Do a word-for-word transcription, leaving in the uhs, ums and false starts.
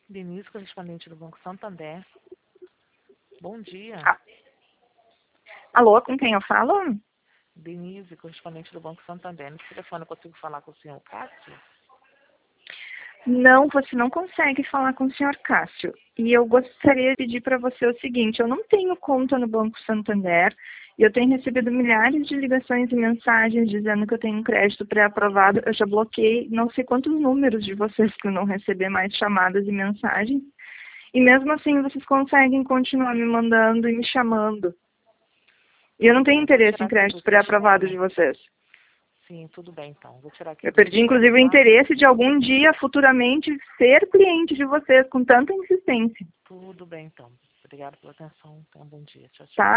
Denise, correspondente do Banco Santander. Bom dia. Ah. Alô, com quem eu falo? Denise, correspondente do Banco Santander. Nesse telefone eu consigo falar com o senhor Cássio? Não, você não consegue falar com o senhor Cássio. E eu gostaria de pedir para você o seguinte, eu não tenho conta no Banco Santander e eu tenho recebido milhares de ligações e mensagens dizendo que eu tenho um crédito pré-aprovado. Eu já bloqueei não sei quantos números de vocês para não receber mais chamadas e mensagens. E mesmo assim vocês conseguem continuar me mandando e me chamando. E eu não tenho interesse em crédito pré-aprovado de vocês. Sim, tudo bem então. Vou tirar aqui. Eu perdi inclusive o interesse de algum dia, futuramente, ser cliente de vocês com tanta insistência. Tudo bem então. Obrigada pela atenção. Então, bom dia. Tchau, tchau. Tá?